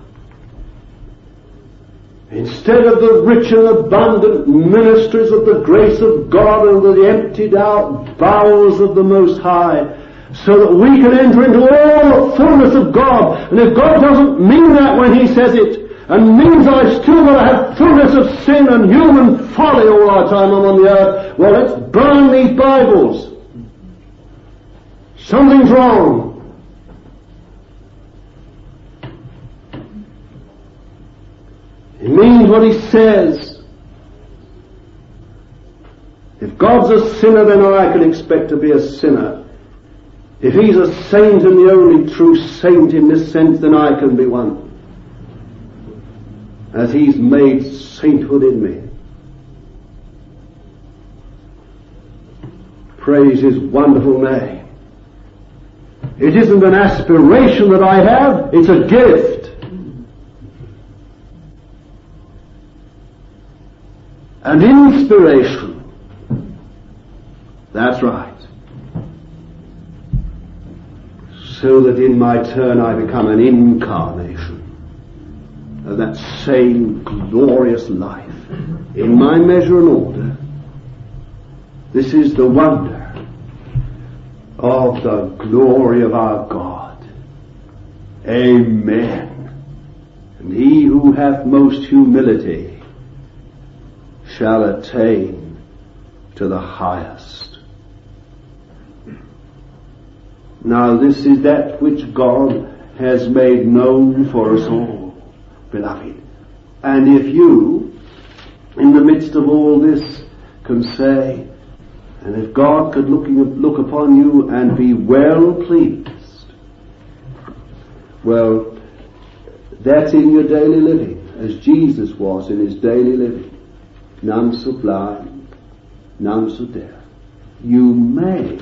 instead of the rich and abundant ministries of the grace of God and the emptied out bowels of the Most High, so that we can enter into all the fullness of God. And if God doesn't mean that when He says it, and means I still got to have fullness of sin and human folly all our time I'm on the earth, well, let's burn these Bibles. Something's wrong. It means what He says. If God's a sinner, then I can expect to be a sinner. If He's a saint and the only true saint in this sense, then I can be one. As He's made sainthood in me. Praise His wonderful name. It isn't an aspiration that I have, it's a gift. And inspiration. That's right. So that in my turn I become an incarnation of that same glorious life in my measure and order. This is the wonder of the glory of our God. Amen. And he who hath most humility shall attain to the highest. Now this is that which God has made known for us all, beloved. And if you, in the midst of all this, can say, and if God could look, look upon you and be well pleased, well, that's in your daily living, as Jesus was in His daily living. None so blind, none so deaf. You may,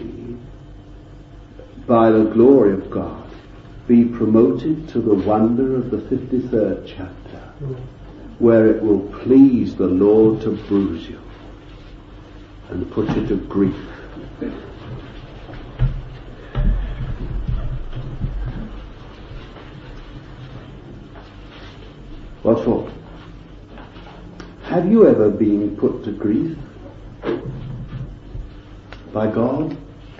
by the glory of God, be promoted to the wonder of the fifty-third chapter, where it will please the Lord to bruise you and put you to grief. What for? Have you ever been put to grief? by God?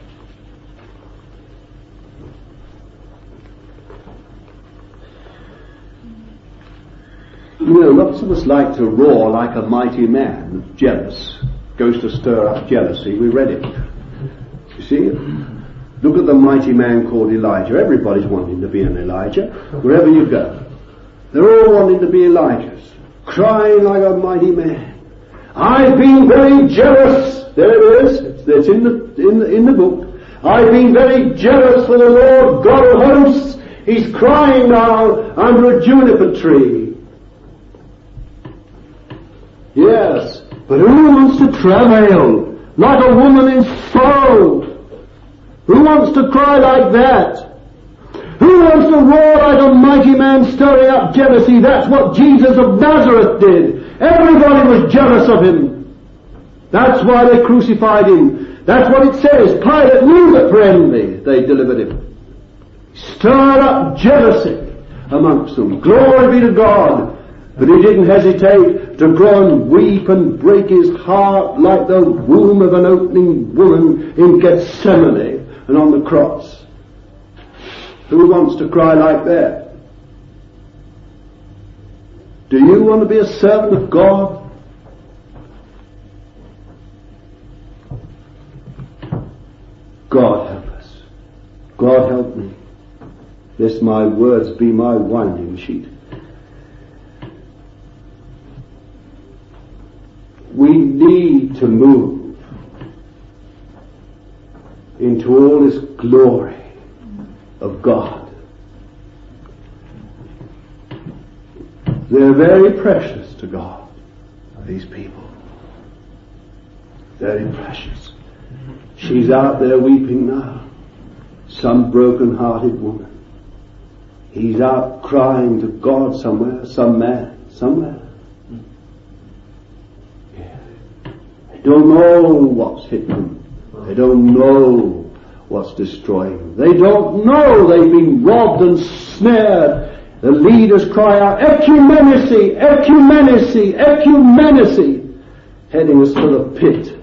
You know, lots of us like to roar like a mighty man, jealous, goes to stir up jealousy. We read it. You see? Look at the mighty man called Elijah. Everybody's wanting to be an Elijah, wherever you go. They're all wanting to be Elijahs, crying like a mighty man. I've been very jealous. There it is. It's, it's in the in the in the book. I've been very jealous for the Lord God of hosts. He's crying now under a juniper tree. Yes, but who wants to travail like a woman in sorrow? Who wants to cry like that? Who wants to roar like a mighty man stirring up jealousy? That's what Jesus of Nazareth did. Everybody was jealous of him. That's why they crucified him. That's what it says. Pilate knew that for envy they delivered him. Stirred up jealousy amongst them. Glory be to God. But he didn't hesitate to go and weep and break his heart like the womb of an opening woman in Gethsemane and on the cross. Who wants to cry like that? Do you want to be a servant of God? God help us. God help me. Lest my words be my winding sheet. We need to move into all this glory of God. They're very precious to God, these people. Very precious. She's out there weeping now. Some broken-hearted woman. He's out crying to God somewhere, some man, somewhere. They don't know what's hitting them. They don't know what's destroying them. They don't know they've been robbed and snared. The leaders cry out, ecumenacy, ecumenacy, ecumenacy, heading us for the pit.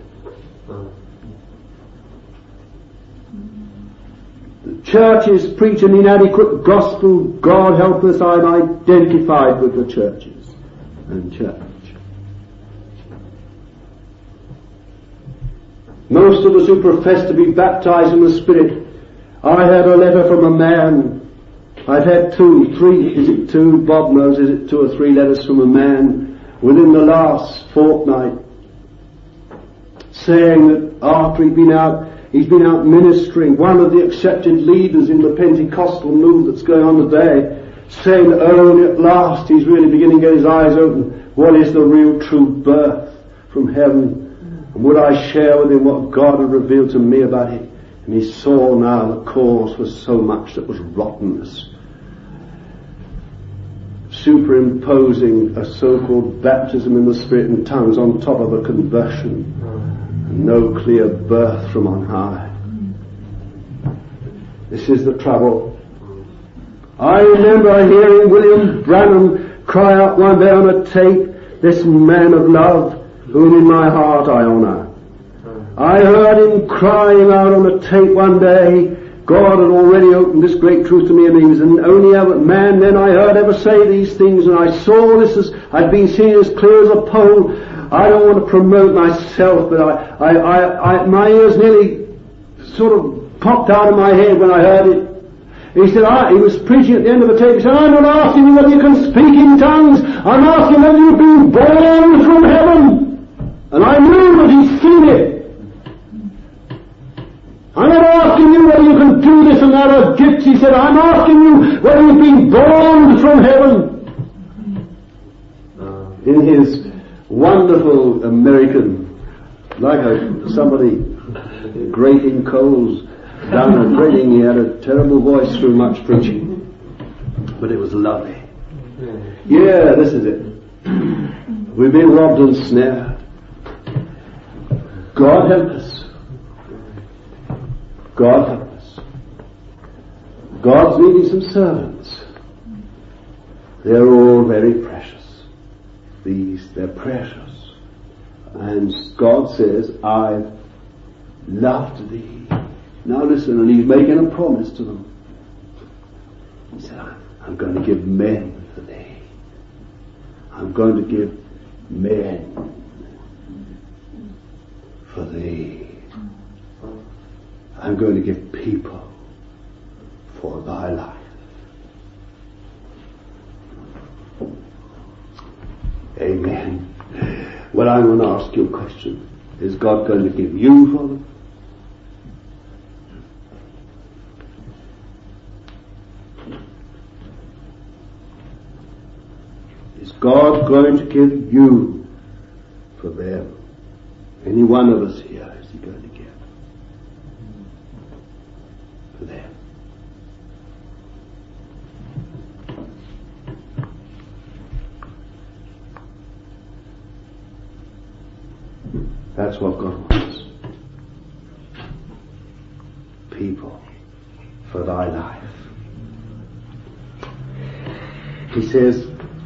The churches preach an inadequate gospel. God help us, I'm identified with the churches and church. Most of us who profess to be baptized in the Spirit, I had a letter from a man. I've had two, three, is it two? Bob knows, is it two or three letters from a man within the last fortnight saying that after he'd been out, he's been out ministering, one of the accepted leaders in the Pentecostal movement that's going on today, saying that only at last he's really beginning to get his eyes open. What is the real true birth from heaven? And would I share with him what God had revealed to me about it? And he saw now the cause for so much that was rottenness. Superimposing a so-called baptism in the Spirit and tongues on top of a conversion. And no clear birth from on high. This is the trouble. I remember hearing William Branham cry out one day on a tape, this man of love, whom in my heart I honour. I heard him crying out on a tape one day. God had already opened this great truth to me, and he was the only ever man then I heard ever say these things, and I saw this as I'd been seeing as clear as a pole. I don't want to promote myself, but I, I, I, I my ears nearly sort of popped out of my head when I heard it. He said, I, he was preaching at the end of the tape, he said, I'm not asking you whether you can speak in tongues, I'm asking whether you've been born from heaven. And I knew that he'd seen it. I'm not asking you whether you can do this and that as gifts. He said, I'm asking you whether you've been born from heaven. In his wonderful American, like a, somebody grating coals down a grating, he had a terrible voice through much preaching. But it was lovely. Yeah, this is it. We've been robbed and snared. God help us. God help us. God's needing some servants. They're all very precious. These, they're precious. And God says, I've loved thee. Now listen, and he's making a promise to them. He said, I'm going to give men for thee. I'm going to give men for thee. I'm going to give people for thy life. Amen. Well, I'm going to ask you a question. Is God going to give you for them? Is God going to give you for them? Any one of us here, is he going to give for them? That's what God wants. People for thy life. He says,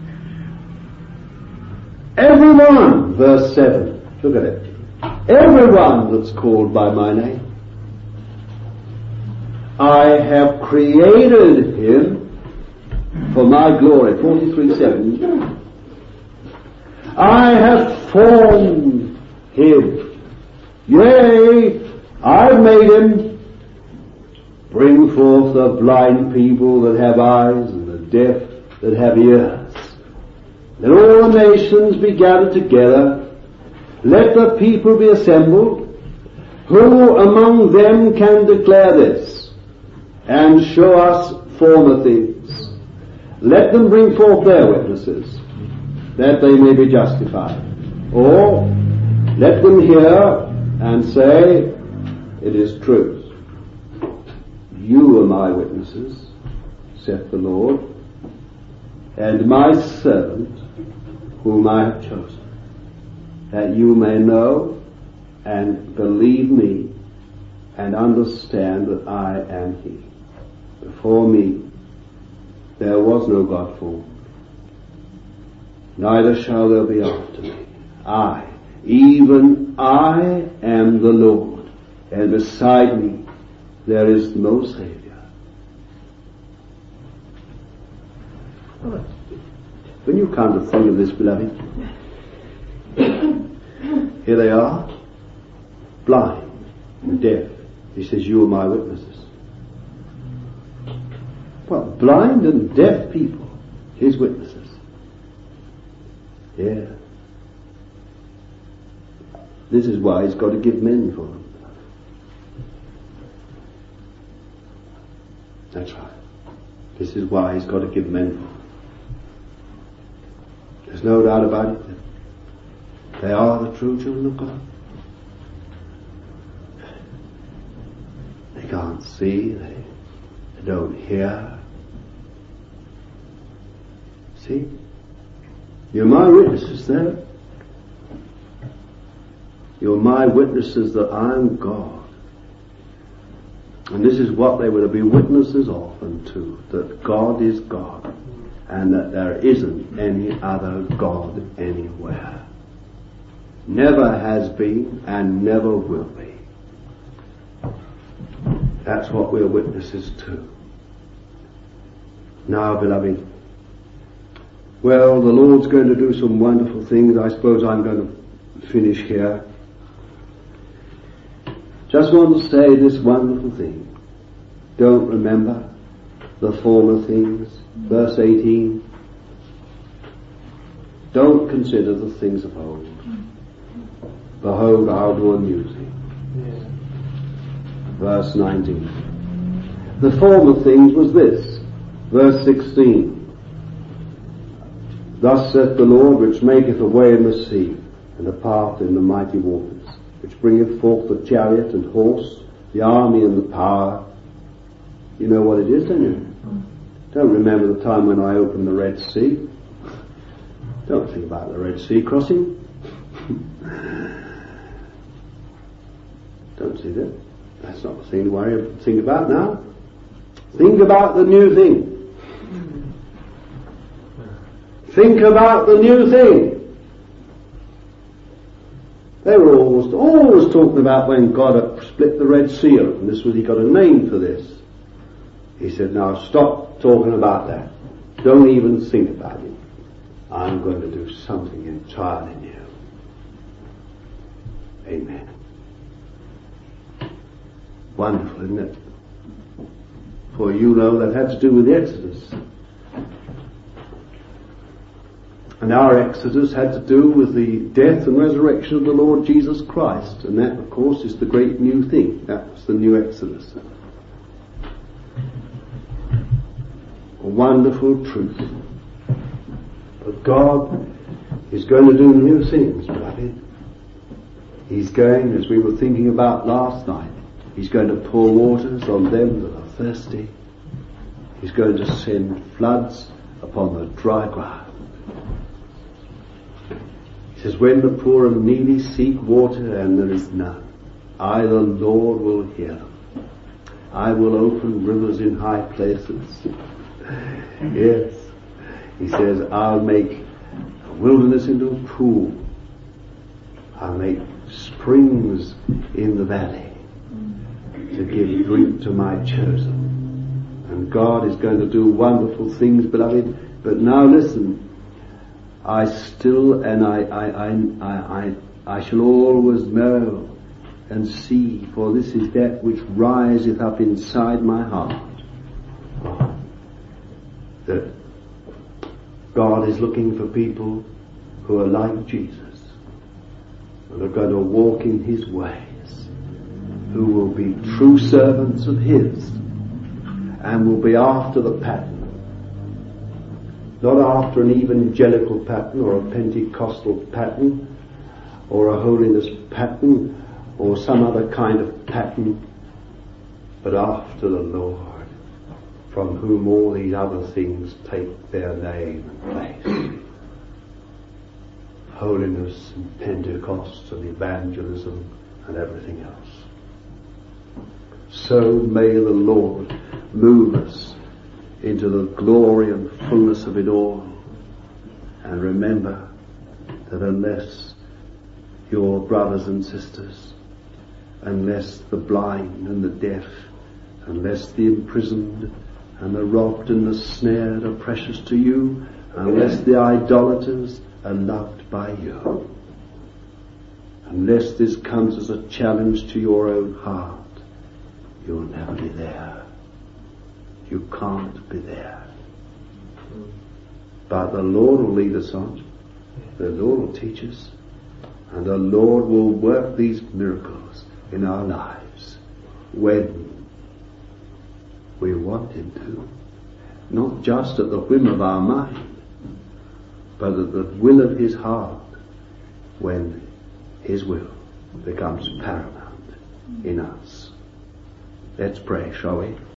everyone, verse seven, look at it. Everyone that's called by my name, I have created him for my glory. forty-three seven. I have formed him. Yea, I've made him. Bring forth the blind people that have eyes and the deaf that have ears. Let all the nations be gathered together. Let the people be assembled. Who among them can declare this and show us former things? Let them bring forth their witnesses, that they may be justified. Or let them hear and say, it is truth. You are my witnesses, saith the Lord, and my servant, whom I have chosen, that you may know and believe me and understand that I am he. Before me there was no God formed, neither shall there be after me. I, even I am the Lord, and beside me there is no Savior. When you come to think of this, beloved, here they are, blind and deaf. He says, you are my witnesses. What? Blind and deaf people, his witnesses. Yeah. This is why he's got to give men for them. That's right. This is why he's got to give men for them. There's no doubt about it. They are the true children of God. They can't see, they, they don't hear. See? You're my witnesses there. You're my witnesses that I'm God. And this is what they were to be witnesses of and to, that God is God and that there isn't any other God anywhere. Never has been and never will be. That's what we're witnesses to. Now, beloved, well, the Lord's going to do some wonderful things. I suppose I'm going to finish here. Just want to say this wonderful thing. Don't remember the former things. Verse eighteen. Don't consider the things of old. Behold, I'll do a new thing. Verse nineteen. The former things was this. Verse sixteen. Thus saith the Lord, which maketh a way in the sea, and a path in the mighty waters, which bringeth forth the chariot and horse, the army and the power. You know what it is, don't you? Don't remember the time when I opened the Red Sea. Don't think about the Red Sea crossing. Don't see that. That's not the thing to worry, think about now. Think about the new thing. Think about the new thing. They were always, always talking about when God had split the Red Sea up, and this was, he got a name for this. He said, now stop talking about that. Don't even think about it. I'm going to do something entirely new. Amen. Wonderful, isn't it? For you know that had to do with the Exodus. And our Exodus had to do with the death and resurrection of the Lord Jesus Christ. And that, of course, is the great new thing. That was the new Exodus. A wonderful truth. But God is going to do new things, beloved. He's going, as we were thinking about last night, He's going to pour waters on them that are thirsty. He's going to send floods upon the dry ground. He says, when the poor and needy seek water and there is none, I, the Lord, will hear them. I will open rivers in high places. Yes. He says, I'll make a wilderness into a pool. I'll make springs in the valley to give drink to my chosen. And God is going to do wonderful things, beloved. But now listen, I still, and I, I, I, I, I, I shall always know and see, for this is that which riseth up inside my heart, that God is looking for people who are like Jesus, and are going to walk in His ways, who will be true servants of His, and will be after the pattern. Not after an evangelical pattern or a Pentecostal pattern or a holiness pattern or some other kind of pattern, but after the Lord, from whom all these other things take their name and place. Holiness and Pentecost and evangelism and everything else. So may the Lord move us into the glory and fullness of it all. And remember that unless your brothers and sisters, unless the blind and the deaf, unless the imprisoned and the robbed and the snared are precious to you, unless the idolaters are loved by you, unless this comes as a challenge to your own heart, you'll never be there. You can't be there. But the Lord will lead us on. The Lord will teach us. And the Lord will work these miracles in our lives when we want Him to. Not just at the whim of our mind, but at the will of His heart, when His will becomes paramount in us. Let's pray, shall we?